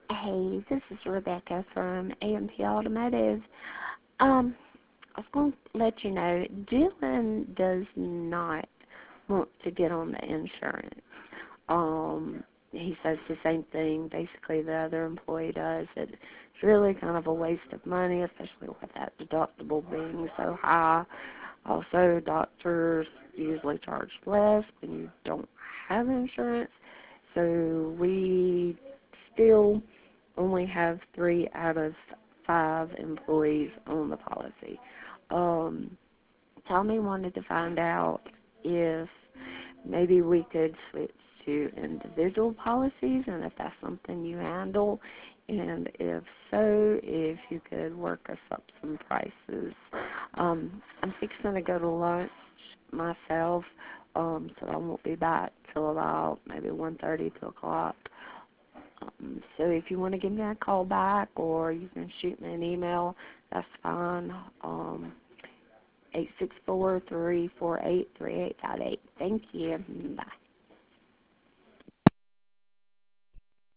Hey, this is Rebecca from AMP Automotive. Um, I was going to let you know, Dylan does not want to get on the insurance. He says the same thing basically the other employee does. It's really kind of a waste of money, especially with that deductible being so high. Also, doctors usually charge less when you don't have insurance. So we still only have 3 out of 5 employees on the policy. Um, Tommy wanted to find out if maybe we could switch to individual policies and if that's something you handle. And if so, if you could work us up some prices. I'm fixing to go to lunch myself, so I won't be back till about maybe 1:30, 2 o'clock. So if you want to give me a call back or you can shoot me an email, that's fine. 864-348-3858. Thank you. Bye.